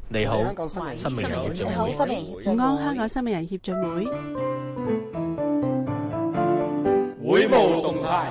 你好，新美人協進會。 午安香港新美人協進會。 會務動態。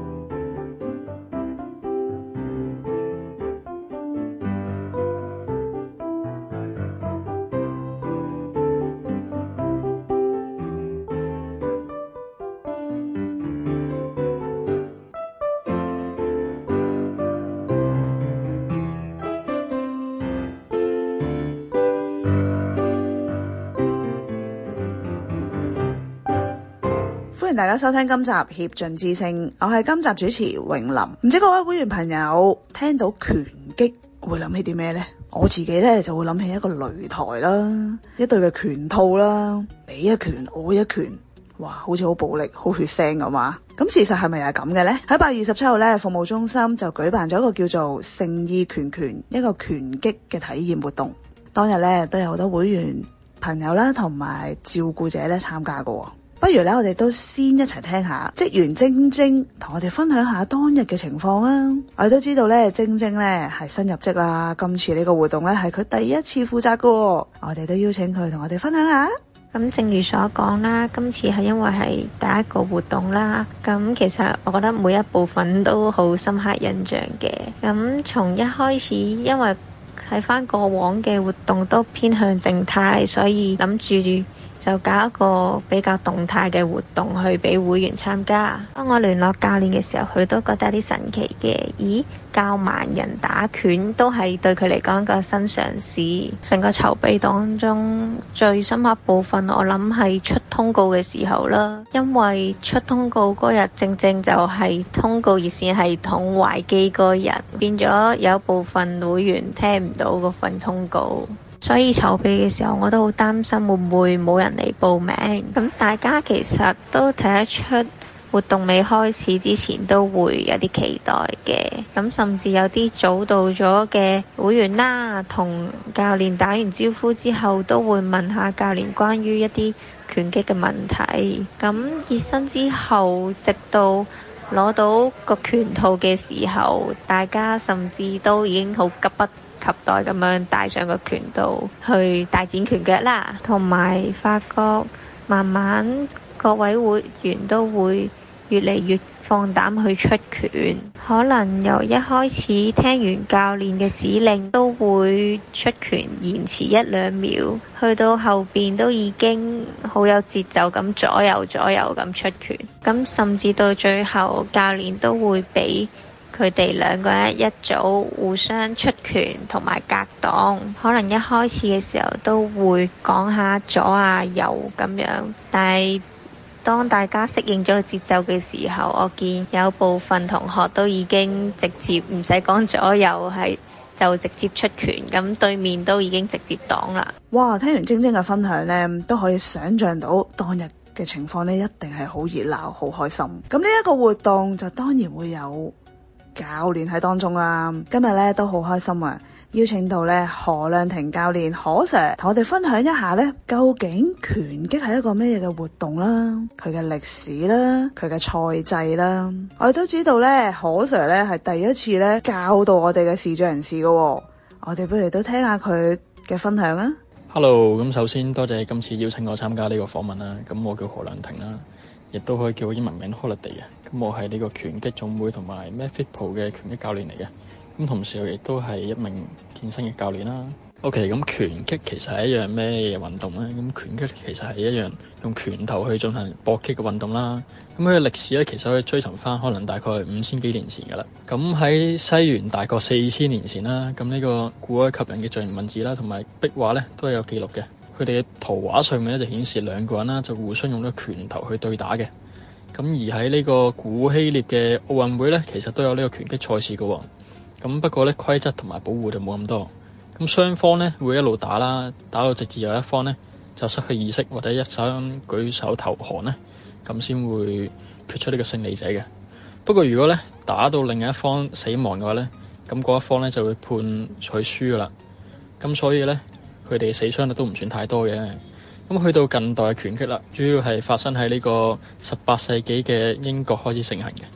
歡迎大家收聽今集協進之聲，我係今集主持永林。唔知各位會員朋友聽到拳擊會諗起啲咩呢？我自己呢就會諗起一個擂台啦，一對嘅拳套啦，你一拳我一拳，哇，好似好暴力好血腥咁嘛。咁事實係咪又係咁嘅呢？喺8月27號呢，服務中心就舉辦咗一個叫做誠意拳拳一個拳擊嘅體驗活動。當日呢都有好多會員朋友啦同埋照顧者呢參加過。不如咧，我哋都先一齊聽下職員晶晶同我哋分享下當日嘅情況啊！我哋都知道咧，晶晶咧係新入職啦，今次呢個活動咧係佢第一次負責㗎，我哋都邀請佢同我哋分享下。 咁正如所講啦，今次係因為係第一個活動啦，咁其實我覺得每一部分都好深刻印象嘅。咁從一開始，因為喺翻過往嘅活動都偏向靜態，所以諗住就搞一個比較動態嘅活動去俾會員參加。當我聯絡教練嘅時候，佢都覺得有啲神奇嘅。咦，教盲人打拳都係對佢嚟講一個新嘗試。成個籌備當中最深刻部分，我諗係出通告嘅時候啦。因為出通告嗰日正正就係通告熱線系統壞機嗰日，變咗有部分會員聽唔到嗰份通告。所以籌備嘅時候，我都好擔心會唔會冇人嚟報名。咁大家其實都睇得出，活動未開始之前都會有啲期待嘅。咁甚至有啲早到咗嘅會員啦，同教練打完招呼之後，都會問下教練關於一啲拳擊嘅問題。咁熱身之後，直到攞到個拳套嘅時候，大家甚至都已經好急不及待咁樣戴上個拳套去大展拳腳啦，同埋發覺慢慢各位會員都會越嚟越放膽去出拳，可能由一開始聽完教練嘅指令都會出拳延遲1-2秒，去到後邊都已經好有節奏咁左右咁出拳，咁甚至到最後教練都會俾佢哋兩個人一組互相出拳同埋格擋，可能一開始嘅時候都會講下左啊右咁樣，但係當大家適應咗個節奏嘅時候，我見有部分同學都已經直接唔使講左右，係就直接出拳，咁對面都已經直接擋啦。 哇！聽完晶晶嘅分享呢，都可以想像到當日嘅情況呢，一定係好熱鬧好開心。咁呢一個活動就當然會有教練喺當中啦。今日咧都好開心啊，邀請到咧何亮廷教練何 Sir 同我哋分享一下咧，究竟拳擊係一個咩嘢嘅活動啦，佢嘅歷史啦，佢嘅賽制啦。我哋都知道咧，何 Sir 咧係第一次咧教導我哋嘅視障人士嘅，我哋不如都聽下佢嘅分享啊。 Hello， 咁首先多謝今次邀請我參加呢個訪問啦。咁我叫何亮廷啦，亦都可以叫我英文名 Holiday 啊。咁我係呢個拳擊總會同埋 MadFitPro 嘅拳擊教練嚟嘅。咁同時我亦都係一名健身嘅教練啦。OK， 咁拳擊其實係一樣咩運動咧？咁拳擊其實係一樣用拳頭去進行搏擊嘅運動啦。咁佢嘅歷史咧，其實可以追尋翻可能大概5000幾年前噶啦。咁喺西元大概4000年前啦，咁呢個古埃及人嘅象形文字啦，同埋壁畫咧都係有記錄嘅。佢哋嘅圖畫上面咧就顯示兩個人啦，就互相用咗拳頭去對打嘅。咁而喺呢個古希臘嘅奧運會咧，其實都有呢個拳擊賽事嘅。咁不過咧規則同埋保護就冇咁多。咁雙方咧會一路打啦，打到直至有一方咧就失去意識或者一手舉手投降咧，咁先會決出呢個勝利者嘅。不過如果咧打到另一方死亡嘅話咧，咁嗰一方咧就會判取輸噶啦。咁所以咧佢哋死傷率都唔算太多嘅。咁去到近代嘅拳擊啦，主要係發生喺呢個18世紀嘅英國開始盛行嘅。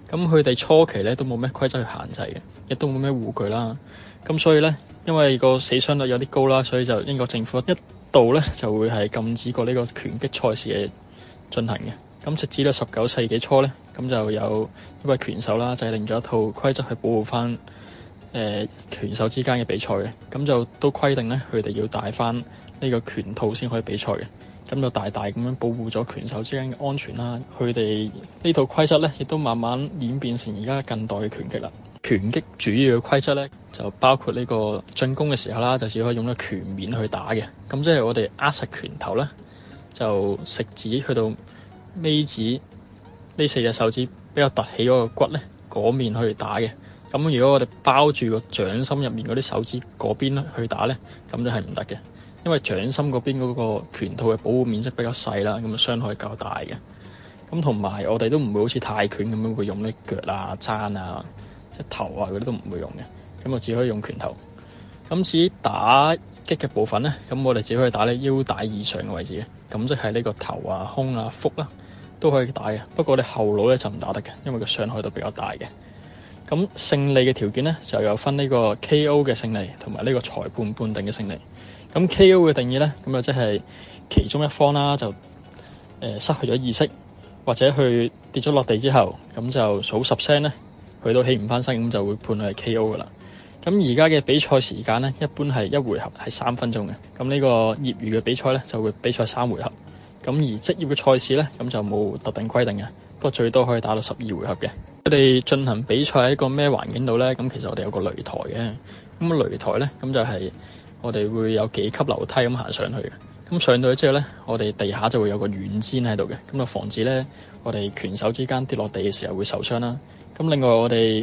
咁佢哋初期咧都冇咩規則去限制嘅，亦都冇咩護具啦。咁所以咧，因為個死傷率有啲高啦，所以就英國政府一度咧就會係禁止過呢個拳擊賽事嘅進行嘅。咁直至到19世紀初咧，咁就有一位拳手啦制定咗一套規則去保護翻拳手之間嘅比賽嘅。咁就都規定咧，佢哋要戴翻呢個拳套先可以比賽嘅。咁就大大咁樣保護咗拳手之間嘅安全啦。佢哋呢套規則咧，亦都慢慢演變成而家近代嘅拳擊啦。拳擊主要嘅規則咧，就包括呢個進攻嘅時候啦，就只可以用咗拳面去打嘅。咁即係我哋握實拳頭咧，就食指去到尾指呢4隻手指比較凸起嗰個骨咧，嗰面去打嘅。咁如果我哋包住個掌心入面嗰啲手指嗰邊去打咧，咁就係唔得嘅。因為掌心嗰邊嗰個拳套嘅保護面積比較細啦，咁啊傷害較大嘅。咁同埋我哋都唔會好似泰拳咁樣會用啲腳啊、踭啊、即頭啊嗰啲都唔會用嘅，咁我只可以用拳頭。咁至於打擊嘅部分咧，咁我哋只可以打呢腰帶以上嘅位置嘅，咁即係呢個頭啊、胸啊、腹啦都可以打嘅。不過我哋後腦咧就唔打得嘅，因為個傷害都比較大嘅。咁勝利嘅條件咧就有分呢個 KO 嘅勝利同埋呢個裁判判定嘅勝利。咁 KO 嘅定義咧，咁啊即係其中一方啦就失去咗意識，或者佢跌咗落地之後，咁就數10聲咧，佢都起唔翻身，咁就會判佢係 KO 噶啦。咁而家嘅比賽時間咧，一般係一回合係3分鐘嘅。咁呢個業餘嘅比賽咧就會比賽3回合。咁而職業嘅賽事咧，咁就冇特定規定嘅，不過最多可以打到12回合嘅。佢哋進行比賽喺一個咩環境度咧？咁其實我哋有個擂台嘅。咁擂台咧，咁就係我哋會有幾級樓梯咁行上去嘅。咁上到去之後咧，我哋地下就會有個軟墊喺度嘅，咁就防止咧我哋拳手之間跌落地嘅時候會受傷啦。咁另外我哋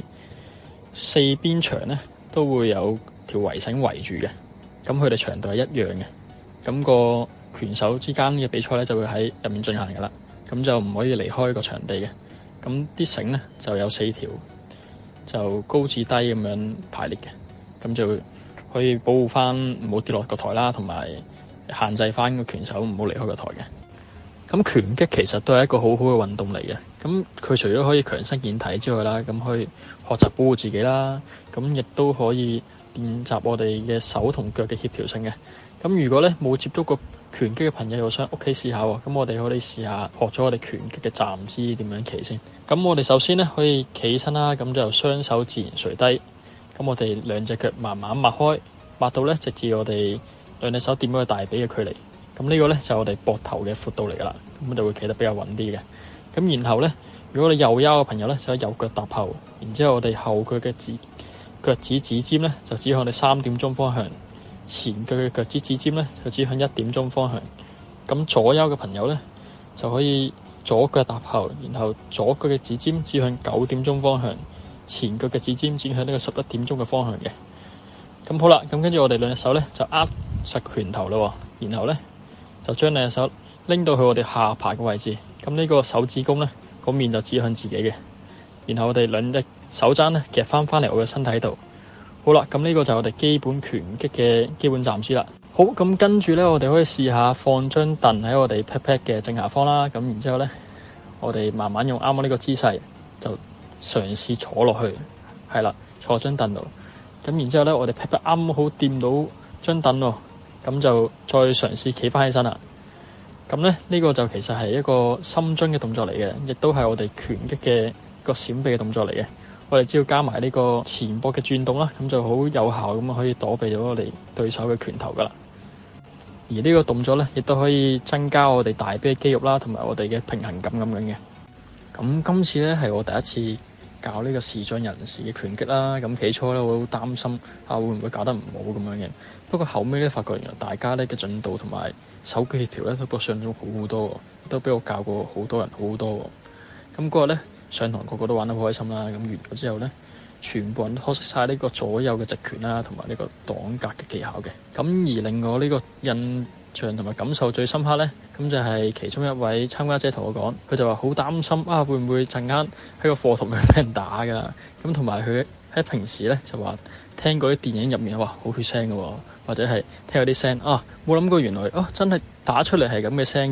4邊牆咧都會有條圍繩圍住嘅，咁佢哋長度係一樣嘅。咁個拳手之間嘅比賽咧就會喺入面進行㗎啦，咁就唔可以離開個場地嘅。咁啲繩咧就有4條，就高至低咁樣排列嘅，咁就可以保護翻唔好跌落個台啦，同埋限制翻個拳手唔好離開個台嘅。咁拳擊其實都係一個好好嘅運動嚟嘅。咁佢除咗可以強身健體之外啦，咁可以學習保護自己啦，咁亦都可以練習我哋嘅手同腳嘅協調性嘅。咁如果咧冇接觸過拳擊嘅朋友，又想屋企試下喎，咁我哋可以試下學咗我哋拳擊嘅站姿點樣企先。咁我哋首先咧可以企起身啦，咁就雙手自然垂低，咁我哋兩隻腳慢慢擘開，擘到咧直至我哋兩隻手掂到個大髀嘅距離。咁呢個咧就係我哋膊頭嘅闊度嚟噶啦，咁就會企得比較穩啲嘅。咁然後咧，如果你右腰嘅朋友咧，就右腳踏後，然之後我哋後腳嘅腳趾指尖咧就指向我哋3點鐘方向。前腳嘅腳趾指尖咧就指向1點鐘方向。咁左右嘅朋友咧就可以左腳踏後，然後左腳嘅指尖指向9點鐘方向，前腳嘅指尖指向呢個11點鐘嘅方向嘅。咁好啦，咁跟住我哋兩隻手咧就握實拳頭啦，然後咧就將兩隻手拎到去我哋下巴嘅位置。咁呢個手指公咧個面就指向自己嘅，然後我哋兩隻手踭咧夾翻嚟我嘅身體度。好啦，咁呢個就係我哋基本拳擊嘅基本站姿啦。好，咁跟住咧，我哋可以試下放張凳喺我哋 pat pat 嘅正下方啦。咁然之後咧，我哋慢慢用啱啱呢個姿勢，就嘗試坐落去，係啦，坐張凳度。咁然之後咧，我哋 pat pat 啱好掂到張凳喎，咁就再嘗試企翻起身啦。咁咧，呢個就其實係一個深蹲嘅動作嚟嘅，亦都係我哋拳擊嘅一個閃避嘅動作嚟嘅。我哋只要加埋呢個前膊嘅轉動啦，咁就好有效咁可以躲避咗我哋對手嘅拳頭噶啦。而呢個動作咧，亦都可以增加我哋大髀嘅肌肉啦，同埋我哋嘅平衡感咁樣嘅。咁今次咧係我第一次教呢個視障人士嘅拳擊啦。咁起初咧我好擔心會唔會搞得唔好咁樣嘅。不過後尾咧發覺原來大家咧嘅進度同埋手腳協調咧都比我想像中好多，都比我教過好多人好多。咁嗰日咧上堂個個都玩得好開心啦。咁完咗之後咧，全部人都學識晒呢個左右嘅直拳啦，同埋呢個擋格嘅技巧嘅。咁而令我呢個印象同埋感受最深刻咧，咁就係其中一位參加者同我講，佢就話好擔心會唔會陣間喺個課堂入面俾人打㗎。咁同埋佢喺平時咧就話聽過啲電影入面好血腥嘅喎，或者係聽過啲聲冇諗過原來真係打出嚟係咁嘅聲嘅。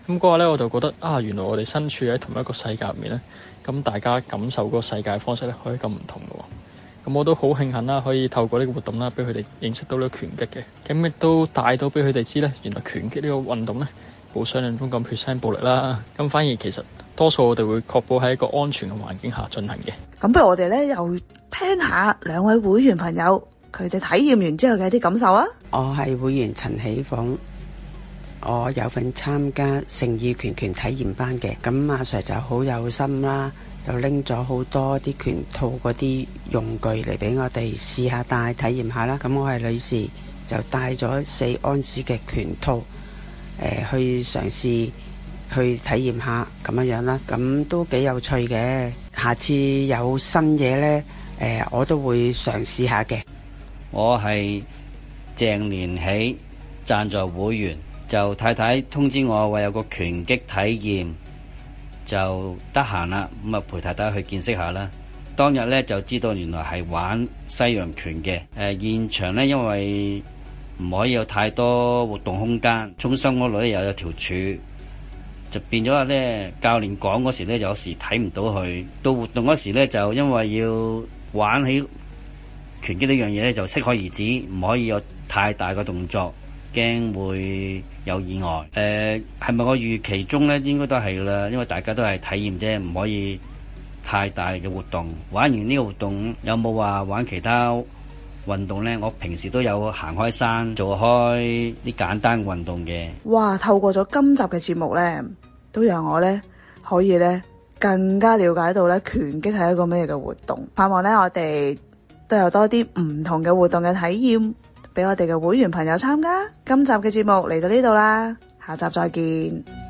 咁嗰日咧我就覺得原來我哋身處喺同一個世界入面咧，咁大家感受嗰個世界方式咧可以咁唔同嘅喎。咁我都好慶幸啦，可以透過呢個活動啦，俾佢哋認識到呢個拳擊嘅，咁亦都帶到俾佢哋知咧，原來拳擊呢個運動咧冇想象中咁血腥暴力啦。咁反而其實多數我哋會確保喺一個安全嘅環境下進行嘅。 咁不如我哋咧又聽下兩位會員朋友佢哋體驗完之後嘅一啲感受啊！ 我係會員陳喜鳳，我有份參加誠意拳體驗班嘅，咁阿 Sir 就好有心啦。就拎咗好多啲拳套嗰啲用具嚟俾我哋試下戴體驗下啦。咁我係女士，就帶咗4安士嘅拳套，去嘗試去體驗下咁樣啦。咁都幾有趣嘅。下次有新嘢呢，我都會嘗試下嘅。 我係鄭連喜贊助會員，就太太通知我話有個拳擊體驗。就得閒啦，咁啊陪太太去見識下啦。當日咧就知道原來係玩西洋拳嘅。現場咧因為唔可以有太多活動空間，中心嗰度咧又有條柱，就變咗話咧教練講嗰時咧有時睇唔到佢。到活動嗰時咧就因為要玩起拳擊呢樣嘢咧就適可而止，唔可以有太大嘅動作，驚會有意外。係咪我預期中呢？應該都係啦，因為大家都係體驗啫，唔可以太大嘅活動。玩完呢個活動有冇話玩其他運動呢？我平時都有行開山，做開啲簡單運動嘅。 哇！透過咗今集嘅節目呢，都讓我呢可以呢更加了解到呢拳擊係一個咩嘅活動。盼望呢我哋都有多啲唔同嘅活動嘅體驗俾我哋嘅會員朋友參加。今集嘅節目嚟到呢度啦，下集再見。